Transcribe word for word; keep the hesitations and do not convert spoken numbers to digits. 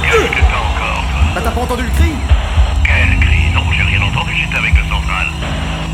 Qu'est-ce que t'as encore, toi? Bah t'as pas entendu le cri? Quel cri? Non, j'ai rien entendu, j'étais avec le central.